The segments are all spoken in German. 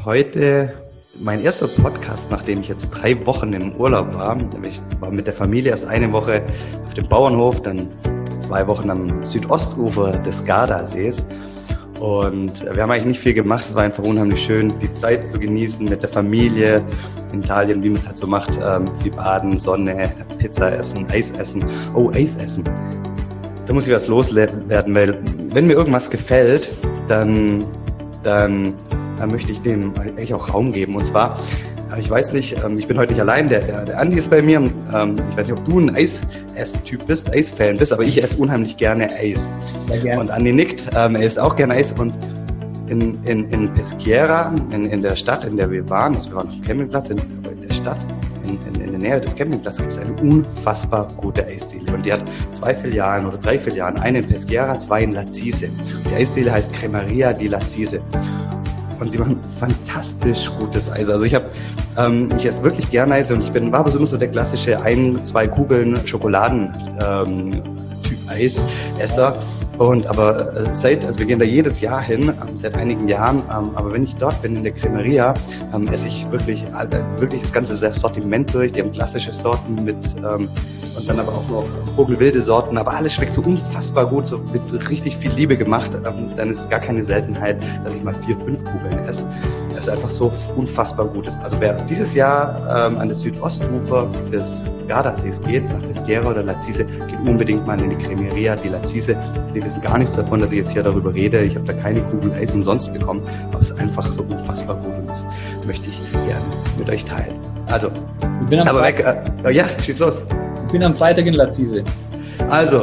heute mein erster Podcast, nachdem ich jetzt 3 Wochen im Urlaub war. Ich war mit der Familie erst eine Woche auf dem Bauernhof, dann 2 Wochen am Südostufer des Gardasees. Und wir haben eigentlich nicht viel gemacht. Es war einfach unheimlich schön, die Zeit zu genießen mit der Familie in Italien, wie man es halt so macht. Viel baden, Sonne, Pizza essen, Eis essen. Oh, Eis essen. Da muss ich was loswerden, weil wenn mir irgendwas gefällt, dann möchte ich dem eigentlich auch Raum geben. Und zwar, ich weiß nicht, ich bin heute nicht allein, der Andi ist bei mir. Ich weiß nicht, ob du ein Eis-Ess-Typ bist, Eis-Fan bist, aber ich esse unheimlich gerne Eis. Sehr gerne. Und Andi nickt, er isst auch gerne Eis. Und in Peschiera, in der Stadt, in der wir waren, also wir waren auf dem Campingplatz, in der Stadt, in der Nähe des Campingplatzes gibt es eine unfassbar gute Eisdiele. Und die hat 2 Filialen oder 3 Filialen, eine in Peschiera, 2 in Lazise. Die Eisdiele heißt Cremeria di Lazise. Und die machen fantastisch gutes Eis. Also ich esse wirklich gerne Eis und war aber so der klassische 1-2 Kugeln Schokoladen-Typ Eisesser. Aber wir gehen da jedes Jahr hin, seit einigen Jahren, aber wenn ich dort bin in der Cremeria, esse ich wirklich das ganze Sortiment durch. Die haben klassische Sorten und dann aber auch noch vogelwilde Sorten, aber alles schmeckt so unfassbar gut, so mit richtig viel Liebe gemacht. Dann ist es gar keine Seltenheit, dass ich mal 4-5 Kugeln esse. Das ist einfach so unfassbar Gutes. Also wer dieses Jahr an das Südostufer des Gardasees geht, nach Peschiera oder Lazise, geht unbedingt mal in die Cremeria di Lazise. Die wissen gar nichts davon, dass ich jetzt hier darüber rede. Ich habe da keine Kugel Eis umsonst bekommen, aber es ist einfach so unfassbar gut und das möchte ich gerne mit euch teilen. Also, schieß los. Ich bin am Freitag in Lazise. Also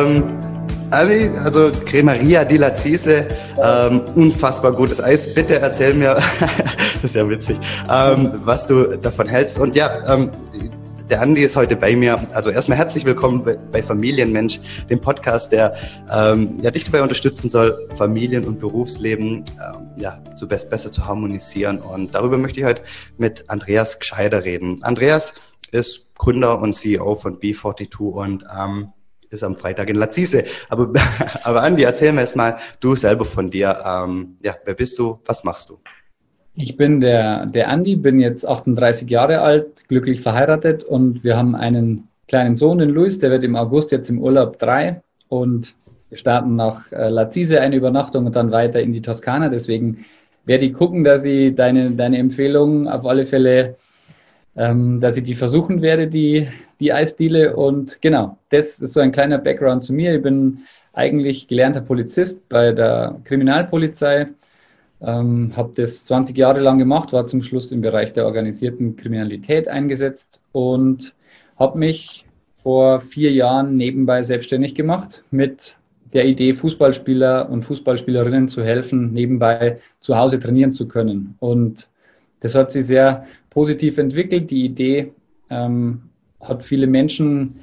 Cremeria di Lazise, unfassbar gutes Eis. Bitte erzähl mir, das ist ja witzig, was du davon hältst. Und der Andi ist heute bei mir. Also erstmal herzlich willkommen bei Familienmensch, dem Podcast, der dich dabei unterstützen soll, Familien- und Berufsleben besser zu harmonisieren. Und darüber möchte ich heute mit Andreas Gscheider reden. Andreas ist Gründer und CEO von B42 und ist am Freitag in Lazise. Aber Andi, erzähl mir erst mal du selber von dir. Wer bist du? Was machst du? Ich bin der Andi, bin jetzt 38 Jahre alt, glücklich verheiratet und wir haben einen kleinen Sohn, den Luis, der wird im August jetzt im Urlaub 3 und wir starten nach Lazise eine Übernachtung und dann weiter in die Toskana. Deswegen werde ich gucken, dass ich deine Empfehlungen auf alle Fälle, dass ich die versuchen werde, die Eisdiele. Und genau, das ist so ein kleiner Background zu mir. Ich bin eigentlich gelernter Polizist bei der Kriminalpolizei. Habe das 20 Jahre lang gemacht, war zum Schluss im Bereich der organisierten Kriminalität eingesetzt und habe mich vor 4 Jahren nebenbei selbstständig gemacht mit der Idee, Fußballspieler und Fußballspielerinnen zu helfen, nebenbei zu Hause trainieren zu können. Und das hat sich sehr positiv entwickelt. Die Idee hat viele Menschen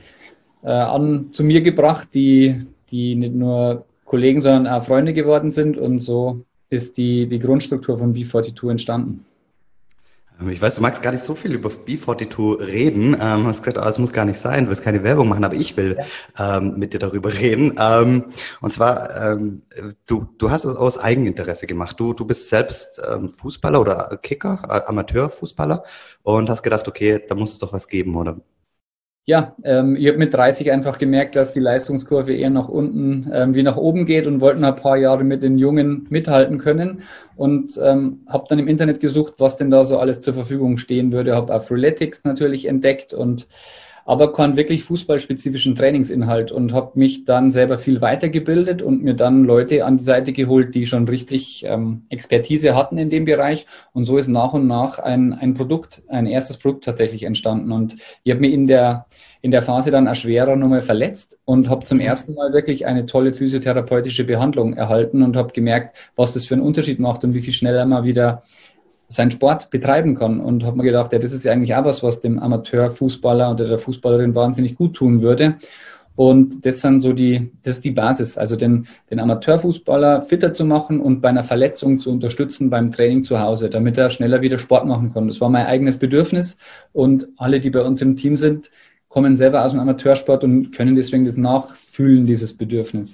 zu mir gebracht, die nicht nur Kollegen, sondern auch Freunde geworden sind und so ist die Grundstruktur von B42 entstanden. Ich weiß, du magst gar nicht so viel über B42 reden. Du hast gesagt, es muss gar nicht sein, du willst keine Werbung machen, aber ich will mit dir darüber reden. Und zwar, du hast es aus Eigeninteresse gemacht. Du bist selbst Fußballer oder Kicker, Amateurfußballer und hast gedacht, okay, da muss es doch was geben, oder? Ja, ich habe mit 30 einfach gemerkt, dass die Leistungskurve eher nach unten wie nach oben geht und wollte ein paar Jahre mit den Jungen mithalten können und habe dann im Internet gesucht, was denn da so alles zur Verfügung stehen würde. Habe auch Freeletics natürlich entdeckt aber keinen wirklich fußballspezifischen Trainingsinhalt und habe mich dann selber viel weitergebildet und mir dann Leute an die Seite geholt, die schon richtig Expertise hatten in dem Bereich. Und so ist nach und nach ein erstes Produkt tatsächlich entstanden. Und ich habe mich in der Phase dann auch schwerer nochmal verletzt und habe zum ersten Mal wirklich eine tolle physiotherapeutische Behandlung erhalten und habe gemerkt, was das für einen Unterschied macht und wie viel schneller man wieder seinen Sport betreiben kann und habe mir gedacht, das ist ja eigentlich auch was dem Amateurfußballer oder der Fußballerin wahnsinnig gut tun würde. Und das ist die Basis, also den Amateurfußballer fitter zu machen und bei einer Verletzung zu unterstützen beim Training zu Hause, damit er schneller wieder Sport machen kann. Das war mein eigenes Bedürfnis und alle, die bei uns im Team sind, kommen selber aus dem Amateursport und können deswegen das nachfühlen, dieses Bedürfnis.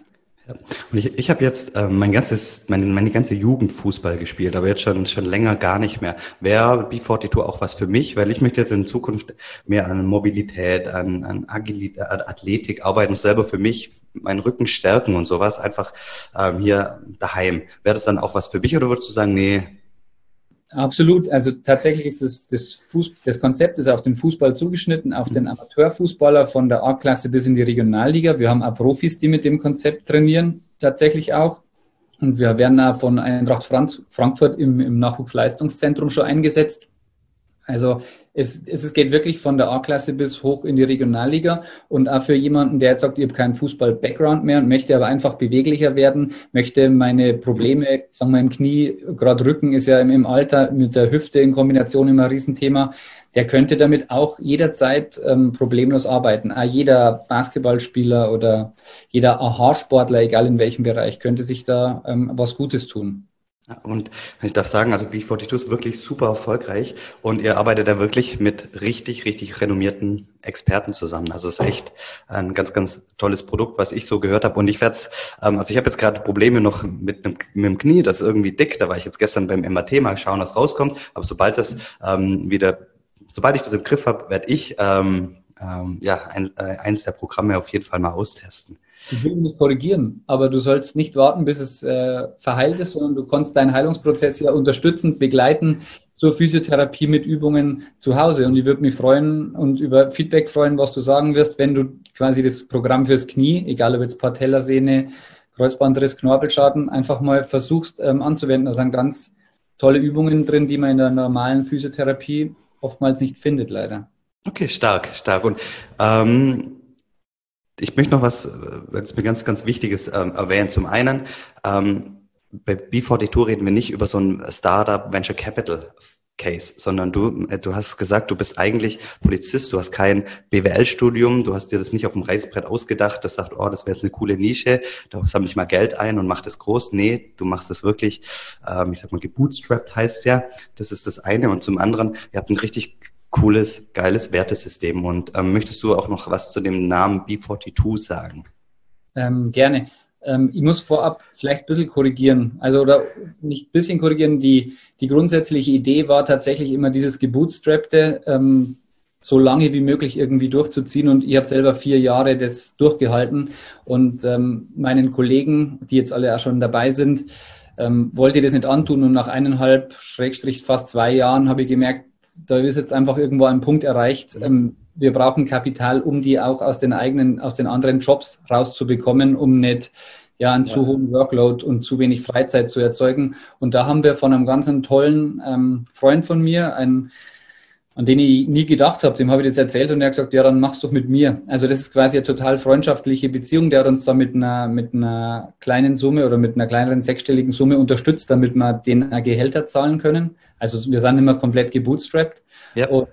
Ja. Und ich habe jetzt meine ganze Jugend Fußball gespielt, aber jetzt schon länger gar nicht mehr. Wäre B42 auch was für mich, weil ich möchte jetzt in Zukunft mehr an Mobilität, an Agilität, an Athletik arbeiten, selber für mich meinen Rücken stärken und sowas, einfach hier daheim. Wäre das dann auch was für mich oder würdest du sagen, nee? Absolut. Also tatsächlich ist das Konzept ist auf den Fußball zugeschnitten, auf den Amateurfußballer von der A-Klasse bis in die Regionalliga. Wir haben auch Profis, die mit dem Konzept trainieren, tatsächlich auch. Und wir werden auch von Eintracht Frankfurt im Nachwuchsleistungszentrum schon eingesetzt. Also es geht wirklich von der A-Klasse bis hoch in die Regionalliga und auch für jemanden, der jetzt sagt, ich habe keinen Fußball-Background mehr und möchte aber einfach beweglicher werden, möchte meine Probleme, sagen wir im Knie, gerade Rücken ist ja im Alter mit der Hüfte in Kombination immer ein Riesenthema, der könnte damit auch jederzeit problemlos arbeiten. Auch jeder Basketballspieler oder jeder Aha-Sportler, egal in welchem Bereich, könnte sich da was Gutes tun. Und ich darf sagen, also B42 ist wirklich super erfolgreich und ihr arbeitet da wirklich mit richtig, richtig renommierten Experten zusammen. Also es ist echt ein ganz, ganz tolles Produkt, was ich so gehört habe. Und ich werde also ich habe jetzt gerade Probleme noch mit dem Knie, das ist irgendwie dick. Da war ich jetzt gestern beim MRT mal schauen, was rauskommt. Aber sobald ich das im Griff habe, werde ich eins der Programme auf jeden Fall mal austesten. Ich will nicht korrigieren, aber du sollst nicht warten, bis es verheilt ist, sondern du kannst deinen Heilungsprozess ja unterstützend begleiten zur Physiotherapie mit Übungen zu Hause. Und ich würde mich freuen und über Feedback freuen, was du sagen wirst, wenn du quasi das Programm fürs Knie, egal ob jetzt Patellasehne, Kreuzbandriss, Knorpelschaden, einfach mal versuchst anzuwenden. Da sind ganz tolle Übungen drin, die man in der normalen Physiotherapie oftmals nicht findet, leider. Okay, stark. Und ich möchte noch was, weil es mir ganz, ganz Wichtiges erwähnen. Zum einen, bei B42 reden wir nicht über so ein Startup Venture Capital Case, sondern du hast gesagt, du bist eigentlich Polizist, du hast kein BWL-Studium, du hast dir das nicht auf dem Reißbrett ausgedacht, das sagt, oh, das wäre jetzt eine coole Nische, da sammle ich mal Geld ein und mach das groß. Nee, du machst das wirklich, ich sag mal, gebootstrapped heißt ja, das ist das eine. Und zum anderen, ihr habt ein richtig cooles, geiles Wertesystem. Und möchtest du auch noch was zu dem Namen B42 sagen? Gerne. Ich muss vorab vielleicht ein bisschen korrigieren. Also, oder nicht ein bisschen korrigieren. Die grundsätzliche Idee war tatsächlich immer dieses Gebootstrappte, so lange wie möglich irgendwie durchzuziehen. Und ich habe selber 4 Jahre das durchgehalten. Und meinen Kollegen, die jetzt alle auch schon dabei sind, wollte ich das nicht antun. Und nach 1,5, fast 2 Jahren habe ich gemerkt, da ist jetzt einfach irgendwo ein Punkt erreicht. Wir brauchen Kapital, um die auch aus den anderen Jobs rauszubekommen, um nicht einen zu hohen Workload und zu wenig Freizeit zu erzeugen. Und da haben wir von einem ganz tollen Freund von mir, an den ich nie gedacht habe, dem habe ich das erzählt und er hat gesagt, ja, dann mach's doch mit mir. Also das ist quasi eine total freundschaftliche Beziehung, der hat uns da mit einer kleinen Summe oder mit einer kleineren 6-stelligen Summe unterstützt, damit wir den Gehälter zahlen können. Also wir sind immer komplett gebootstrapped. Ja. Und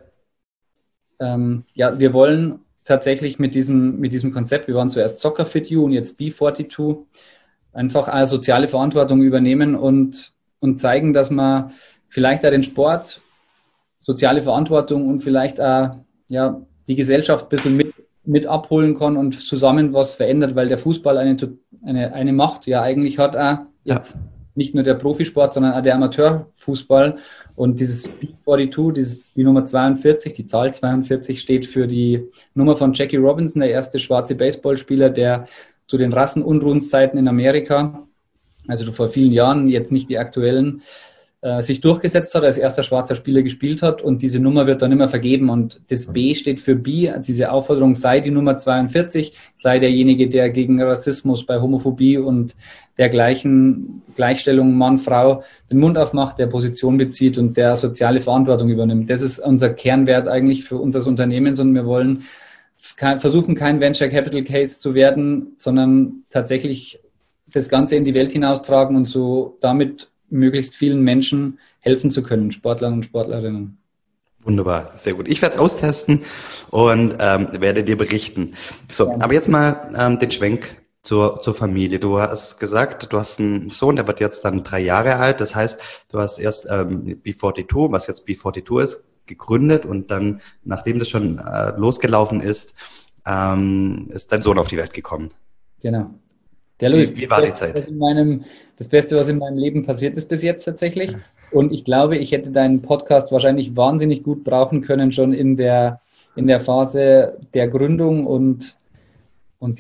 wir wollen tatsächlich mit diesem Konzept, wir waren zuerst Soccer Fit You und jetzt B42, einfach eine soziale Verantwortung übernehmen und zeigen, dass man vielleicht auch den Sport, soziale Verantwortung und vielleicht auch die Gesellschaft ein bisschen mit abholen kann und zusammen was verändert, weil der Fußball eine Macht ja eigentlich hat auch jetzt nicht nur der Profisport, sondern auch der Amateurfußball. Und dieses B42, die Nummer 42, die Zahl 42 steht für die Nummer von Jackie Robinson, der erste schwarze Baseballspieler, der zu den Rassenunruhenszeiten in Amerika, also vor vielen Jahren, jetzt nicht die aktuellen, sich durchgesetzt hat, als erster schwarzer Spieler gespielt hat und diese Nummer wird dann immer vergeben und das B steht für B, also diese Aufforderung, sei die Nummer 42, sei derjenige, der gegen Rassismus bei Homophobie und dergleichen Gleichstellung Mann-Frau den Mund aufmacht, der Position bezieht und der soziale Verantwortung übernimmt. Das ist unser Kernwert eigentlich für uns als Unternehmens und wir wollen versuchen, kein Venture Capital Case zu werden, sondern tatsächlich das Ganze in die Welt hinaustragen und so damit möglichst vielen Menschen helfen zu können, Sportlern und Sportlerinnen. Wunderbar, sehr gut. Ich werde es austesten und werde dir berichten. So, ja. Aber jetzt mal den Schwenk zur Familie. Du hast gesagt, du hast einen Sohn, der wird jetzt dann 3 Jahre alt. Das heißt, du hast erst B42, was jetzt B42 ist, gegründet und dann, nachdem das schon losgelaufen ist dein Sohn auf die Welt gekommen. Genau. Der Luis, Wie war die Zeit? Das Beste, was in meinem Leben passiert ist bis jetzt tatsächlich. Und ich glaube, ich hätte deinen Podcast wahrscheinlich wahnsinnig gut brauchen können, schon in der Phase der Gründung und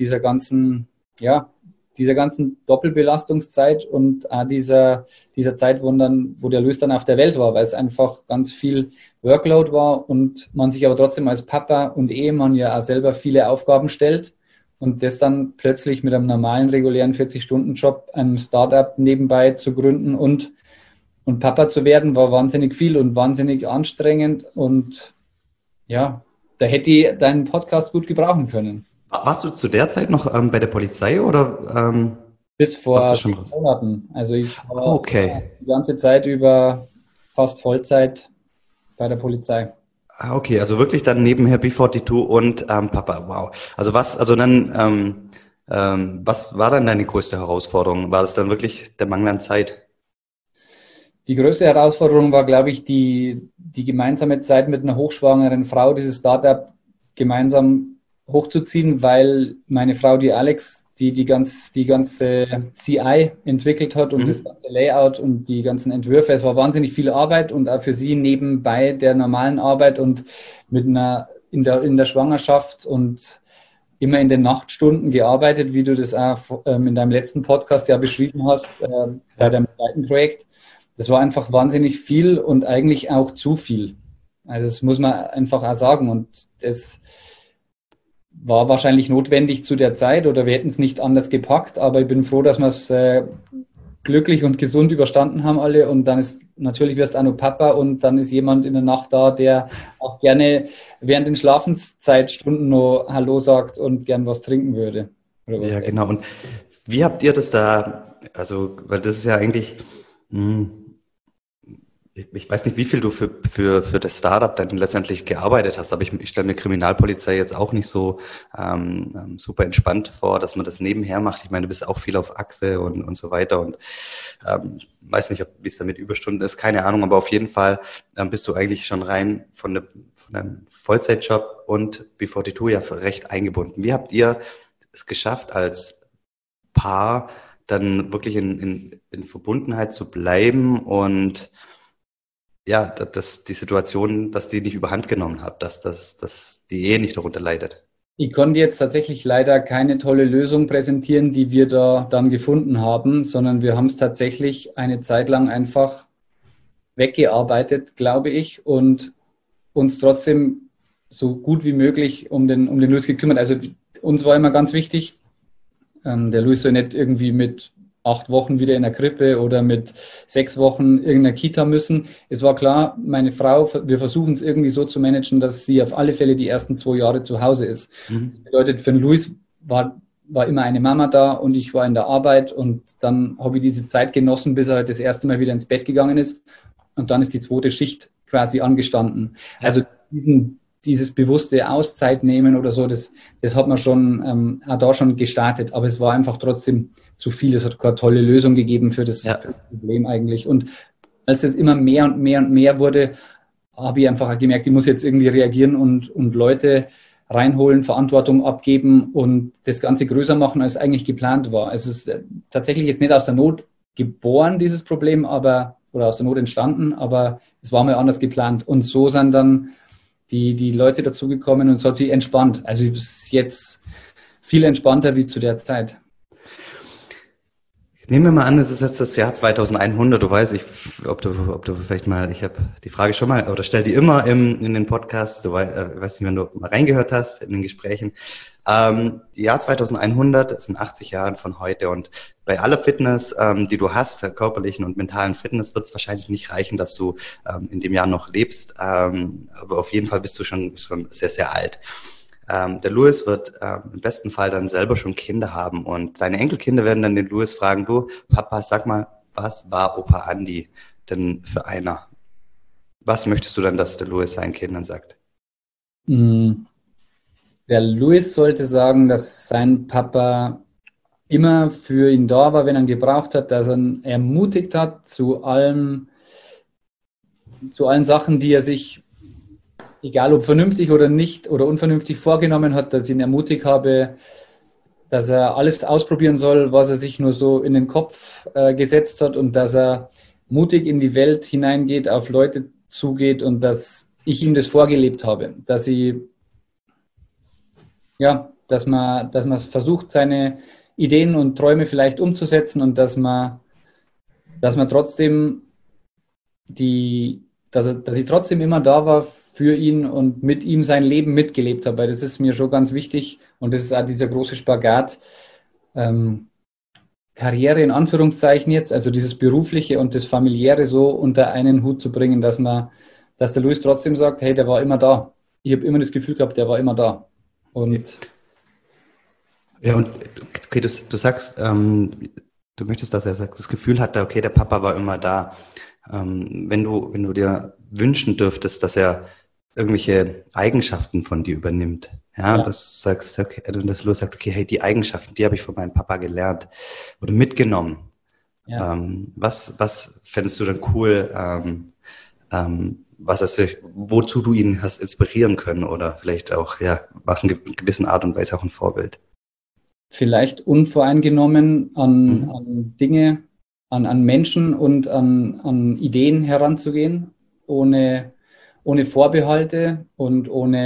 dieser ganzen Doppelbelastungszeit und dieser Zeit, wo der Luis dann auf der Welt war, weil es einfach ganz viel Workload war und man sich aber trotzdem als Papa und Ehemann ja auch selber viele Aufgaben stellt und das dann plötzlich mit einem normalen, regulären 40-Stunden-Job, einem Startup nebenbei zu gründen und Papa zu werden, war wahnsinnig viel und wahnsinnig anstrengend und ja, da hätte ich deinen Podcast gut gebrauchen können. Warst du zu der Zeit noch bei der Polizei oder Bis warst du vor schon raus? Monaten. Also ich war Okay. die ganze Zeit über fast Vollzeit bei der Polizei. Okay, also wirklich dann nebenher B42 und Papa, wow. Also dann, was war dann deine größte Herausforderung? War das dann wirklich der Mangel an Zeit? Die größte Herausforderung war, glaube ich, die gemeinsame Zeit mit einer hochschwangeren Frau, dieses Startup gemeinsam hochzuziehen, weil meine Frau, die Alex, die ganze CI entwickelt hat und das Mhm. ganze Layout und die ganzen Entwürfe. Es war wahnsinnig viel Arbeit und auch für sie nebenbei der normalen Arbeit und in der Schwangerschaft und immer in den Nachtstunden gearbeitet, wie du das auch in deinem letzten Podcast ja beschrieben hast, bei Ja. deinem zweiten Projekt. Das war einfach wahnsinnig viel und eigentlich auch zu viel. Also das muss man einfach auch sagen. Und das war wahrscheinlich notwendig zu der Zeit oder wir hätten es nicht anders gepackt, aber ich bin froh, dass wir es glücklich und gesund überstanden haben alle und dann ist natürlich wirst du auch noch Papa und dann ist jemand in der Nacht da, der auch gerne während den Schlafenszeitstunden noch Hallo sagt und gern was trinken würde oder was Ja, essen. genau. Und wie habt ihr das da, also, weil das ist ja eigentlich, mh, ich weiß nicht, wie viel du für das Startup dann letztendlich gearbeitet hast, aber ich stelle mir Kriminalpolizei jetzt auch nicht so super entspannt vor, dass man das nebenher macht. Ich meine, du bist auch viel auf Achse und so weiter und weiß nicht, wie es da mit Überstunden ist, keine Ahnung, aber auf jeden Fall bist du eigentlich schon rein von einem Vollzeitjob und B42 ja recht eingebunden. Wie habt ihr es geschafft, als Paar dann wirklich in Verbundenheit zu bleiben und ja, dass die Situation, dass die nicht überhand genommen hat, dass die Ehe nicht darunter leidet. Ich konnte jetzt tatsächlich leider keine tolle Lösung präsentieren, die wir da dann gefunden haben, sondern wir haben es tatsächlich eine Zeit lang einfach weggearbeitet, glaube ich, und uns trotzdem so gut wie möglich um den Luis gekümmert. Also uns war immer ganz wichtig, der Luis soll nicht irgendwie mit 8 Wochen wieder in der Krippe oder mit 6 Wochen irgendeiner Kita müssen. Es war klar, meine Frau, wir versuchen es irgendwie so zu managen, dass sie auf alle Fälle die ersten 2 Jahre zu Hause ist. Das Mhm. bedeutet, für den Luis war immer eine Mama da und ich war in der Arbeit und dann habe ich diese Zeit genossen, bis er halt das erste Mal wieder ins Bett gegangen ist und dann ist die zweite Schicht quasi angestanden. Also Ja. dieses bewusste Auszeit nehmen oder so, das hat man schon auch da schon gestartet, aber es war einfach trotzdem zu viel. Es hat keine tolle Lösung gegeben Ja. für das Problem eigentlich. Und als es immer mehr und mehr und mehr wurde, habe ich einfach gemerkt, ich muss jetzt irgendwie reagieren und Leute reinholen, Verantwortung abgeben und das Ganze größer machen, als eigentlich geplant war. Also es ist tatsächlich jetzt nicht aus der Not geboren, dieses Problem, oder aus der Not entstanden, aber es war mal anders geplant. Und so sind dann die Leute dazugekommen und es hat sich entspannt. Also es ist jetzt viel entspannter wie zu der Zeit. Nehmen wir mal an, es ist jetzt das Jahr 2100. Du weißt, ob du vielleicht mal, ich habe die Frage schon mal, oder stell die immer in den Podcast, du weißt nicht, wenn du mal reingehört hast in den Gesprächen. Jahr 2100 ist in 80 Jahren von heute und bei aller Fitness, die du hast, der körperlichen und mentalen Fitness, wird es wahrscheinlich nicht reichen, dass du in dem Jahr noch lebst, aber auf jeden Fall bist du schon sehr, sehr alt. Der Louis wird im besten Fall dann selber schon Kinder haben und deine Enkelkinder werden dann den Louis fragen, du, Papa, sag mal, was war Opa Andi denn für einer? Was möchtest du dann, dass der Louis seinen Kindern sagt? Mm, Der Luis sollte sagen, dass sein Papa immer für ihn da war, wenn er ihn gebraucht hat, dass er ihn ermutigt hat zu allen Sachen, die er sich, egal ob vernünftig oder nicht oder unvernünftig vorgenommen hat, dass ich ihn ermutigt habe, dass er alles ausprobieren soll, was er sich nur so in den Kopf gesetzt hat und dass er mutig in die Welt hineingeht, auf Leute zugeht und dass ich ihm das vorgelebt habe, dass man versucht, seine Ideen und Träume vielleicht umzusetzen und dass man trotzdem dass ich trotzdem immer da war für ihn und mit ihm sein Leben mitgelebt habe, weil das ist mir schon ganz wichtig und das ist auch dieser große Spagat, Karriere in Anführungszeichen jetzt, also dieses Berufliche und das Familiäre so unter einen Hut zu bringen, dass der Luis trotzdem sagt, hey, der war immer da. Ich habe immer das Gefühl gehabt, der war immer da. Und ja, und okay, du sagst, du möchtest, dass er das Gefühl hat, okay, der Papa war immer da. Wenn du dir wünschen dürftest, dass er irgendwelche Eigenschaften von dir übernimmt, ja. Dass Louis sagt, okay, hey, die Eigenschaften, die habe ich von meinem Papa gelernt oder mitgenommen. Ja. Was fändest du dann cool, wozu du ihn hast inspirieren können oder vielleicht auch, ja, was in gewissen Art und Weise auch ein Vorbild? Vielleicht unvoreingenommen an Dinge, an Menschen und an Ideen heranzugehen, ohne Vorbehalte und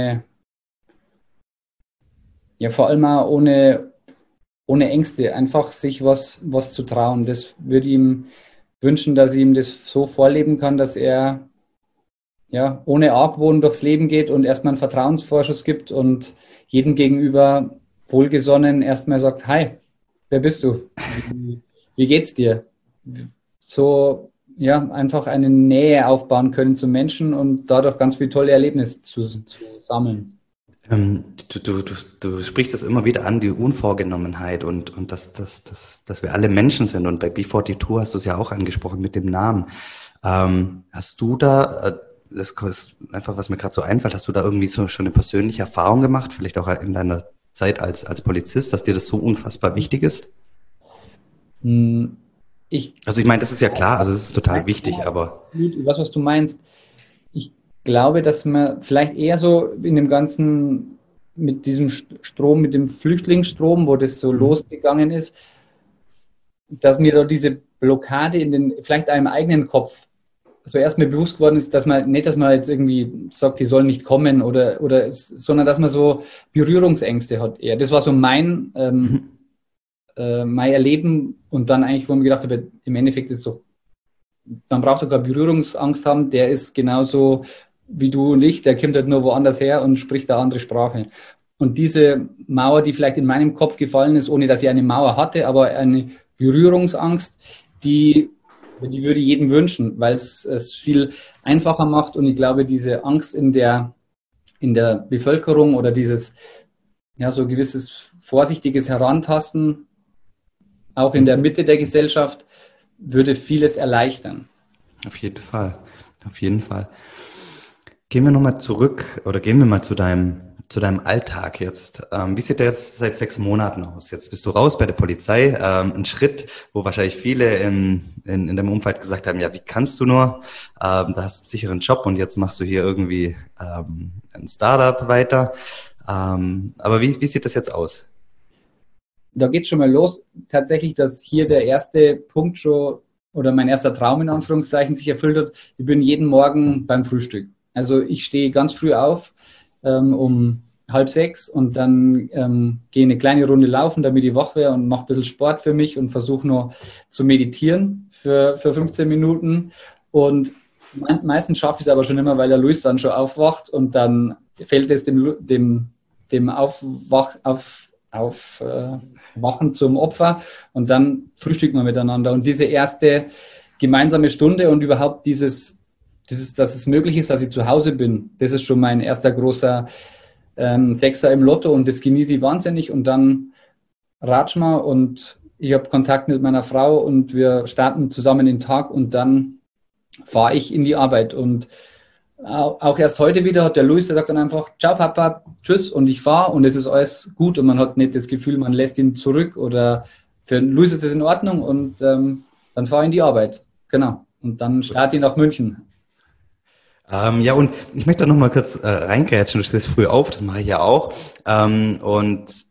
vor allem auch ohne Ängste, einfach sich was zu trauen. Das würde ich ihm wünschen, dass ich ihm das so vorleben kann, dass er ohne Argwohn durchs Leben geht und erstmal einen Vertrauensvorschuss gibt und jedem gegenüber wohlgesonnen erstmal sagt, hi, wer bist du? Wie geht's dir? So, einfach eine Nähe aufbauen können zu Menschen und dadurch ganz viele tolle Erlebnisse zu sammeln. Du sprichst das immer wieder an, die Unvorgenommenheit und dass wir alle Menschen sind. Und bei B42 hast du es ja auch angesprochen mit dem Namen. Hast du da, das ist einfach, was mir gerade so einfällt, hast du da irgendwie so schon eine persönliche Erfahrung gemacht, vielleicht auch in deiner Zeit als Polizist, dass dir das so unfassbar wichtig ist? Also ich meine, das ist ja klar, also das ist total wichtig, aber... Ich weiß, was du meinst. Ich glaube, dass man vielleicht eher so in dem Ganzen mit diesem Strom, mit dem Flüchtlingsstrom, wo das so losgegangen ist, dass mir da diese Blockade vielleicht einem eigenen Kopf so erstmal bewusst geworden ist, dass man jetzt irgendwie sagt, die sollen nicht kommen sondern dass man so Berührungsängste hat eher. Das war so mein Erleben und dann eigentlich, wo ich mir gedacht habe, im Endeffekt ist es so, man braucht sogar Berührungsangst haben, der ist genauso wie du und ich, der kommt halt nur woanders her und spricht eine andere Sprache. Und diese Mauer, die vielleicht in meinem Kopf gefallen ist, ohne dass ich eine Mauer hatte, aber eine Berührungsangst, die würde ich jedem wünschen, weil es viel einfacher macht und ich glaube, diese Angst in der Bevölkerung oder dieses, so gewisses vorsichtiges Herantasten, auch in der Mitte der Gesellschaft, würde vieles erleichtern. Auf jeden Fall, auf jeden Fall. Gehen wir mal zu deinem Alltag jetzt. Wie sieht der jetzt seit 6 Monaten aus? Jetzt bist du raus bei der Polizei. Ein Schritt, wo wahrscheinlich viele in deinem Umfeld gesagt haben, ja, wie kannst du nur? Da hast du einen sicheren Job und jetzt machst du hier irgendwie ein Startup weiter. Aber wie sieht das jetzt aus? Da geht schon mal los. Tatsächlich, dass hier der erste Punkt schon oder mein erster Traum in Anführungszeichen sich erfüllt hat. Ich bin jeden Morgen beim Frühstück. Also ich stehe ganz früh auf, um 5:30 und dann gehe eine kleine Runde laufen, damit ich wach wäre und mache ein bisschen Sport für mich und versuche noch zu meditieren für 15 Minuten. Und meistens schaffe ich es aber schon immer, weil der Luis dann schon aufwacht und dann fällt es dem Wachen zum Opfer und dann frühstücken wir miteinander. Und diese erste gemeinsame Stunde und überhaupt dass es möglich ist, dass ich zu Hause bin, das ist schon mein erster großer Sechser im Lotto und das genieße ich wahnsinnig. Und dann ratschen wir und ich habe Kontakt mit meiner Frau und wir starten zusammen den Tag und dann fahre ich in die Arbeit. Und auch erst heute wieder hat der Luis, der sagt dann einfach, ciao Papa, tschüss und ich fahre und es ist alles gut und man hat nicht das Gefühl, man lässt ihn zurück oder für Luis ist das in Ordnung und dann fahre ich in die Arbeit. Genau. Und dann starte ich nach München. Ja, und ich möchte da noch mal kurz reingrätschen. Du stehst früh auf, das mache ich ja auch. Und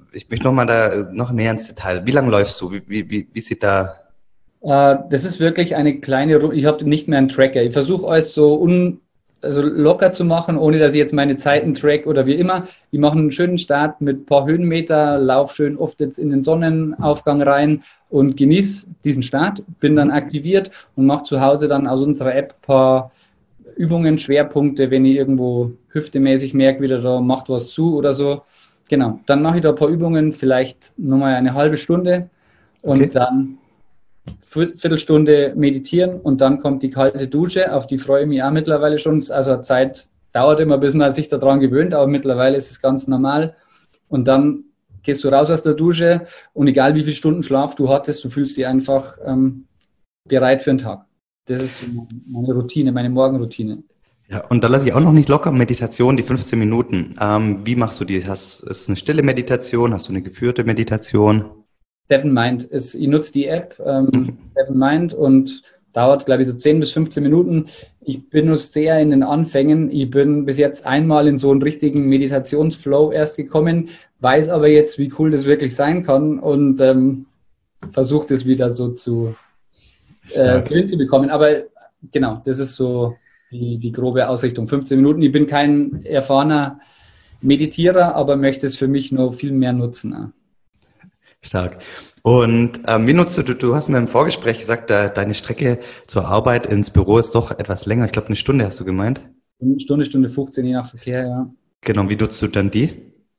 ich möchte nochmal da noch mehr ins Detail. Wie lange läufst du? Wie sieht da... Das ist wirklich eine kleine Runde. Ich habe nicht mehr einen Tracker. Ich versuche alles also locker zu machen, ohne dass ich jetzt meine Zeiten track oder wie immer. Ich mache einen schönen Start mit ein paar Höhenmeter, laufe schön oft jetzt in den Sonnenaufgang rein und genieße diesen Start, bin dann aktiviert und mache zu Hause dann aus unserer App ein paar Übungen, Schwerpunkte, wenn ich irgendwo hüftemäßig merke, wieder da macht was zu oder so. Genau, dann mache ich da ein paar Übungen, vielleicht nochmal eine halbe Stunde und dann Viertelstunde meditieren und dann kommt die kalte Dusche, auf die freue ich mich auch mittlerweile schon. Also Zeit dauert immer, bis man sich daran gewöhnt, aber mittlerweile ist es ganz normal. Und dann gehst du raus aus der Dusche und egal wie viele Stunden Schlaf du hattest, du fühlst dich einfach bereit für den Tag. Das ist meine Routine, meine Morgenroutine. Ja, und da lasse ich auch noch nicht locker Meditation, die 15 Minuten. Wie machst du die? Ist es eine stille Meditation? Hast du eine geführte Meditation? Seven Mind ich nutze die App Seven Mind und dauert, glaube ich, so 10 bis 15 Minuten. Ich bin nur sehr in den Anfängen. Ich bin bis jetzt einmal in so einen richtigen Meditationsflow erst gekommen, weiß aber jetzt, wie cool das wirklich sein kann und versuche das wieder so hinzubekommen. Aber genau, das ist so die grobe Ausrichtung. 15 Minuten. Ich bin kein erfahrener Meditierer, aber möchte es für mich noch viel mehr nutzen. Stark. Und wie nutzt du hast mir im Vorgespräch gesagt, deine Strecke zur Arbeit ins Büro ist doch etwas länger. Ich glaube, eine Stunde hast du gemeint. Eine Stunde 15, je nach Verkehr, ja. Genau, wie nutzt du dann die?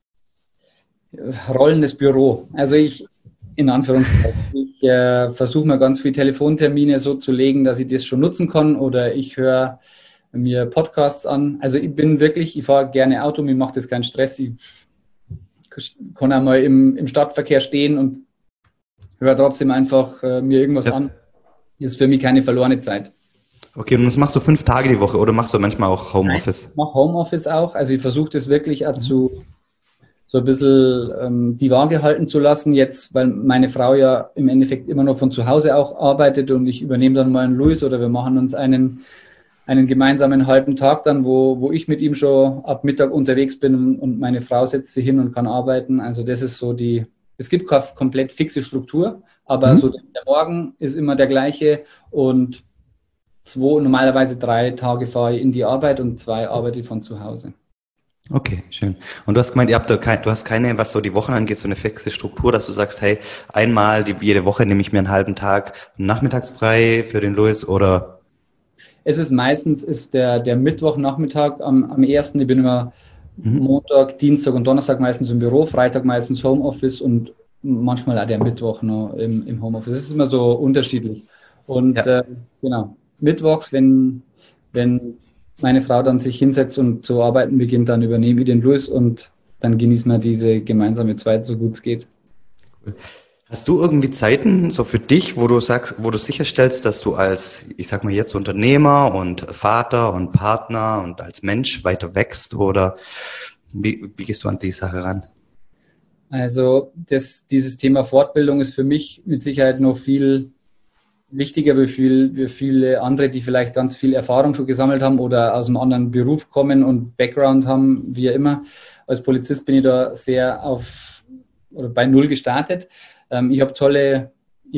Rollendes Büro. Also in Anführungszeichen, ich versuche mir ganz viele Telefontermine so zu legen, dass ich das schon nutzen kann oder ich höre mir Podcasts an. Also ich fahre gerne Auto, mir macht das keinen Stress. Ich kann auch mal im Stadtverkehr stehen und höre trotzdem einfach mir irgendwas an. Ist für mich keine verlorene Zeit. Okay, und das machst du 5 Tage die Woche oder machst du manchmal auch Homeoffice? Nein, ich mache Homeoffice auch. Also ich versuche das wirklich so ein bisschen die Waage halten zu lassen jetzt, weil meine Frau ja im Endeffekt immer noch von zu Hause auch arbeitet und ich übernehme dann mal einen Luis oder wir machen uns einen gemeinsamen halben Tag dann, wo ich mit ihm schon ab Mittag unterwegs bin und meine Frau setzt sich hin und kann arbeiten. Also das ist so es gibt keine komplett fixe Struktur, aber so der Morgen ist immer der gleiche und normalerweise 3 Tage fahre ich in die Arbeit und 2 arbeite ich von zu Hause. Okay, schön. Und du hast gemeint, du hast keine, was so die Wochen angeht, so eine fixe Struktur, dass du sagst, hey, jede Woche nehme ich mir einen halben Tag nachmittags frei für den Louis oder... Es ist meistens der Mittwochnachmittag am ersten. Ich bin immer Montag, Dienstag und Donnerstag meistens im Büro, Freitag meistens Homeoffice und manchmal auch der Mittwoch noch im Homeoffice. Es ist immer so unterschiedlich. Und genau, mittwochs, wenn meine Frau dann sich hinsetzt und zu arbeiten beginnt, dann übernehme ich den Louis und dann genießen wir diese gemeinsame Zeit, so gut es geht. Cool. Hast du irgendwie Zeiten so für dich, wo du sicherstellst, dass du als, ich sag mal jetzt Unternehmer und Vater und Partner und als Mensch weiter wächst oder wie gehst du an die Sache ran? Also dieses Thema Fortbildung ist für mich mit Sicherheit noch viel wichtiger wie viele andere, die vielleicht ganz viel Erfahrung schon gesammelt haben oder aus einem anderen Beruf kommen und Background haben, wie immer. Als Polizist bin ich da sehr bei Null gestartet. Ich habe tolle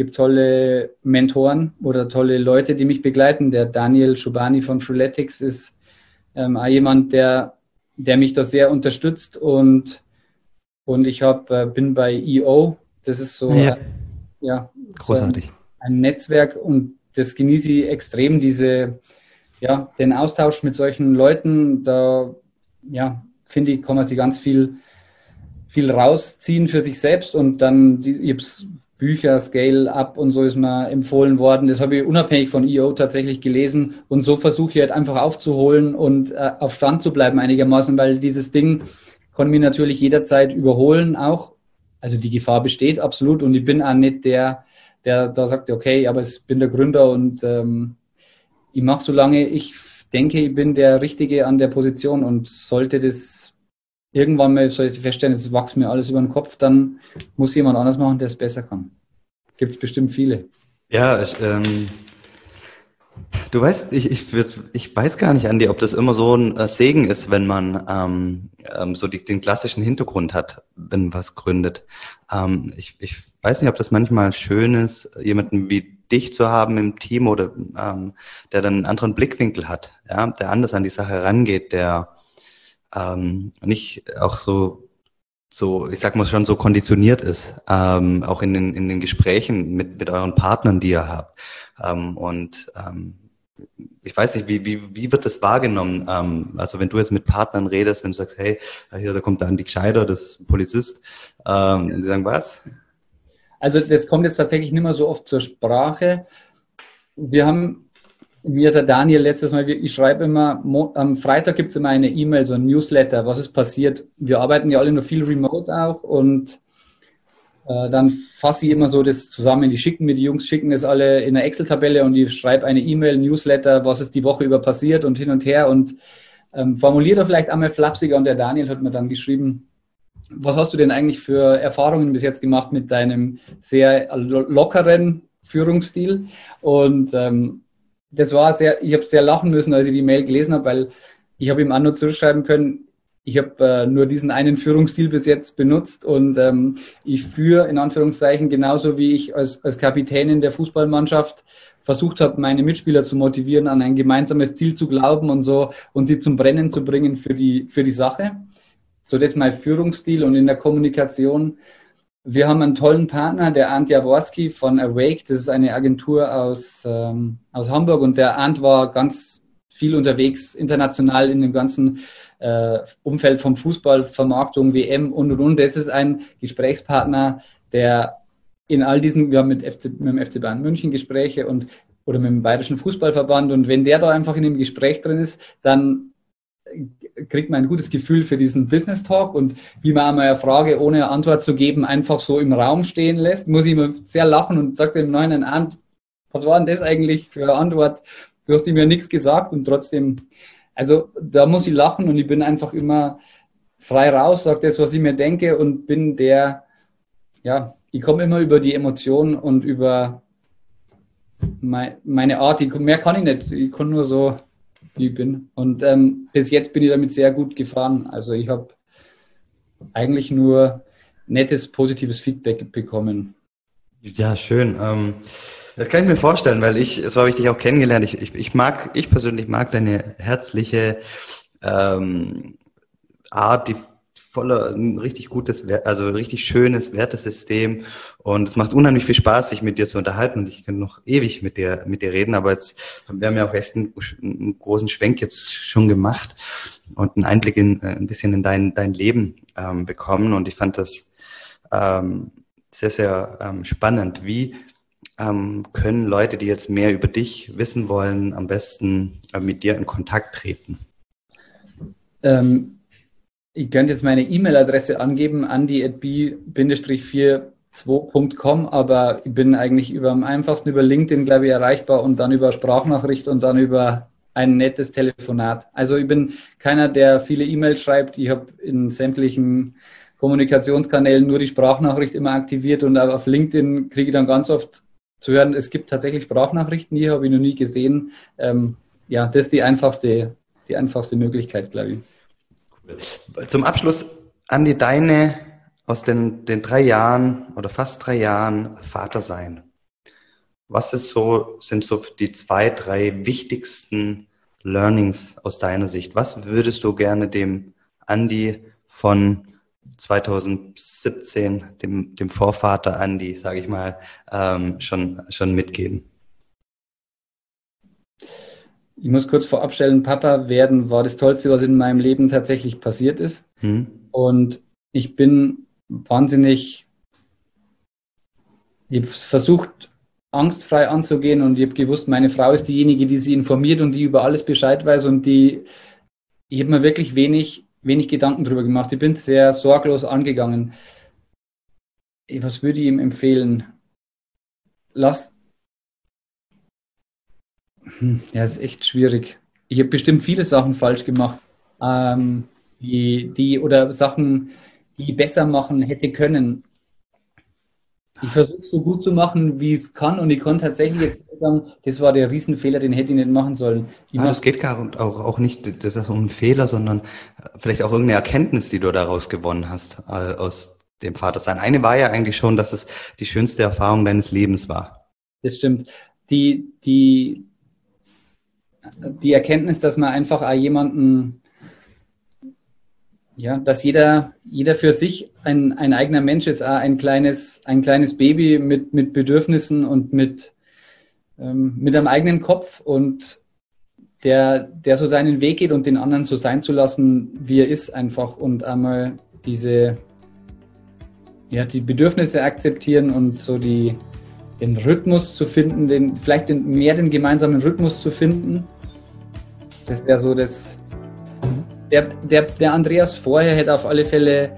Mentoren oder tolle Leute, die mich begleiten. Der Daniel Schubani von Freeletics ist auch jemand, der mich da sehr unterstützt und ich bin bei EO. Das ist so großartig. Ein Netzwerk und das genieße ich extrem, den Austausch mit solchen Leuten. Da finde ich, kann man sich ganz viel rausziehen für sich selbst und dann Bücher, Scale-Up und so ist mir empfohlen worden. Das habe ich unabhängig von EO tatsächlich gelesen und so versuche ich halt einfach aufzuholen und auf Stand zu bleiben einigermaßen, weil dieses Ding kann mich natürlich jederzeit überholen auch. Also die Gefahr besteht absolut und ich bin auch nicht der da sagt, okay, aber ich bin der Gründer und ich mache, solange ich denke, ich bin der Richtige an der Position und sollte ich feststellen, es wächst mir alles über den Kopf, dann muss jemand anders machen, der es besser kann. Gibt es bestimmt viele. Ja, Du weißt, ich weiß gar nicht, Andi, ob das immer so ein Segen ist, wenn man so den klassischen Hintergrund hat, wenn man was gründet. Ich weiß nicht, ob das manchmal schön ist, jemanden wie dich zu haben im Team oder der dann einen anderen Blickwinkel hat, ja, der anders an die Sache rangeht, der nicht auch so, ich sag mal schon so konditioniert ist, auch in den Gesprächen mit euren Partnern, die ihr habt. Ich weiß nicht, wie wird das wahrgenommen? Also wenn du jetzt mit Partnern redest, wenn du sagst, hey, hier, da kommt der Andi Gscheider, das ist ein Polizist, und die sagen, was? Also das kommt jetzt tatsächlich nicht mehr so oft zur Sprache. Wir haben, mir der Daniel letztes Mal, ich schreibe immer, am Freitag gibt es immer eine E-Mail, so ein Newsletter, was ist passiert. Wir arbeiten ja alle nur viel remote auch und dann fasse ich immer so das zusammen. Die Jungs schicken das alle in einer Excel-Tabelle und ich schreibe eine E-Mail, Newsletter, was ist die Woche über passiert und hin und her und formuliere da vielleicht einmal flapsiger und der Daniel hat mir dann geschrieben, was hast du denn eigentlich für Erfahrungen bis jetzt gemacht mit deinem sehr lockeren Führungsstil? Und das war ich habe sehr lachen müssen, als ich die Mail gelesen habe, weil ich habe ihm auch nur zurückschreiben können, ich habe nur diesen einen Führungsstil bis jetzt benutzt und ich führe in Anführungszeichen genauso wie ich als Kapitänin der Fußballmannschaft versucht habe, meine Mitspieler zu motivieren, an ein gemeinsames Ziel zu glauben und so und sie zum Brennen zu bringen für die Sache. So, das ist mein Führungsstil und in der Kommunikation. Wir haben einen tollen Partner, der Arndt Jaworski von Awake. Das ist eine Agentur aus Hamburg und der Arndt war ganz viel unterwegs, international in dem ganzen Umfeld vom Fußball, Vermarktung, WM und. Das ist ein Gesprächspartner, der in all diesen, wir haben mit dem FC Bayern München Gespräche oder mit dem Bayerischen Fußballverband und wenn der da einfach in dem Gespräch drin ist, dann kriegt man ein gutes Gefühl für diesen Business Talk und wie man einmal eine Frage ohne Antwort zu geben einfach so im Raum stehen lässt, muss ich immer sehr lachen und sagt dem Neuen an, was war denn das eigentlich für eine Antwort? Du hast ihm ja nichts gesagt und trotzdem, also da muss ich lachen und ich bin einfach immer frei raus, sage das, was ich mir denke und bin ich komme immer über die Emotionen und über meine Art, mehr kann ich nicht, ich kann nur so wie ich bin. Und bis jetzt bin ich damit sehr gut gefahren. Also ich habe eigentlich nur nettes, positives Feedback bekommen. Ja, schön. Das kann ich mir vorstellen, weil so habe ich dich auch kennengelernt. Ich persönlich mag deine herzliche Art, die voller ein richtig gutes, also richtig schönes Wertesystem und es macht unheimlich viel Spaß, sich mit dir zu unterhalten und ich kann noch ewig mit dir reden, aber jetzt wir haben ja auch echt einen großen Schwenk jetzt schon gemacht und einen Einblick ein bisschen in dein Leben bekommen und ich fand das sehr, sehr spannend. Wie können Leute, die jetzt mehr über dich wissen wollen, am besten mit dir in Kontakt treten? Ich könnte jetzt meine E-Mail-Adresse angeben, andi@b-42.com, aber ich bin eigentlich am einfachsten über LinkedIn, glaube ich, erreichbar und dann über Sprachnachricht und dann über ein nettes Telefonat. Also ich bin keiner, der viele E-Mails schreibt. Ich habe in sämtlichen Kommunikationskanälen nur die Sprachnachricht immer aktiviert und auf LinkedIn kriege ich dann ganz oft zu hören, es gibt tatsächlich Sprachnachrichten, die habe ich noch nie gesehen. Das ist die einfachste Möglichkeit, glaube ich. Zum Abschluss, Andi, aus den 3 Jahren oder fast 3 Jahren Vater sein. Was sind so die 2, 3 wichtigsten Learnings aus deiner Sicht? Was würdest du gerne dem Andi von 2017, dem Vorvater Andi, sage ich mal, schon mitgeben? Ich muss kurz vorab stellen, Papa werden war das Tollste, was in meinem Leben tatsächlich passiert ist. Und ich bin wahnsinnig, ich habe versucht, angstfrei anzugehen und ich habe gewusst, meine Frau ist diejenige, die sie informiert und die über alles Bescheid weiß und ich habe mir wirklich wenig Gedanken darüber gemacht. Ich bin sehr sorglos angegangen. Was würde ich ihm empfehlen? Ja, ist echt schwierig. Ich habe bestimmt viele Sachen falsch gemacht, oder Sachen, die ich besser machen hätte können. Ich versuche es so gut zu machen, wie es kann, und ich kann tatsächlich jetzt sagen, das war der Riesenfehler, den hätte ich nicht machen sollen. Das geht gar auch nicht, das ist um einen Fehler, sondern vielleicht auch irgendeine Erkenntnis, die du daraus gewonnen hast, aus dem Vatersein. Eine war ja eigentlich schon, dass es die schönste Erfahrung deines Lebens war. Das stimmt. Die Erkenntnis, dass man einfach auch jemanden, ja, dass jeder für sich ein eigener Mensch ist, auch ein kleines Baby mit Bedürfnissen und mit einem eigenen Kopf, und der so seinen Weg geht und den anderen so sein zu lassen, wie er ist, einfach, und einmal die Bedürfnisse akzeptieren und so den Rhythmus zu finden, vielleicht den gemeinsamen Rhythmus zu finden. Das wäre so das. Der Andreas vorher hätte auf alle Fälle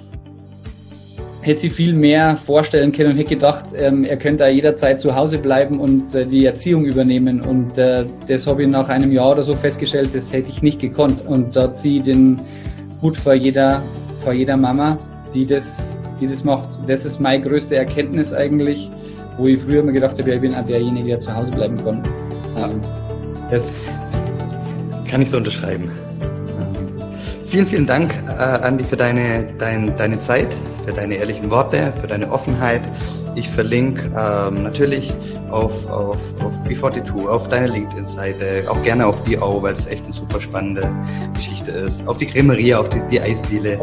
sich viel mehr vorstellen können und hätte gedacht, er könnte da jederzeit zu Hause bleiben und die Erziehung übernehmen. Und das habe ich nach einem Jahr oder so festgestellt, das hätte ich nicht gekonnt. Und da ziehe ich den Hut vor jeder Mama, die das macht. Das ist meine größte Erkenntnis eigentlich, wo ich früher immer gedacht habe, ich bin auch derjenige, der zu Hause bleiben kann. Das kann ich so unterschreiben. Vielen, vielen Dank, Andi, für deine Zeit, für deine ehrlichen Worte, für deine Offenheit. Ich verlinke natürlich auf B42, auf deine LinkedIn-Seite, auch gerne auf die auch, weil es echt eine super spannende Geschichte ist. Auf die Cremeria, auf die Eisdiele.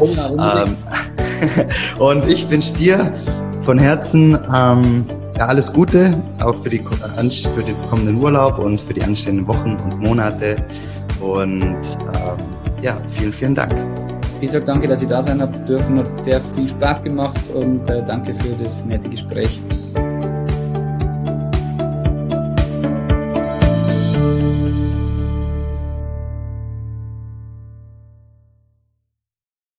Und ich wünsche dir von Herzen alles Gute, auch für den kommenden Urlaub und für die anstehenden Wochen und Monate. Und vielen, vielen Dank. Ich sage danke, dass ich da sein habe dürfen. Hat sehr viel Spaß gemacht, und danke für das nette Gespräch.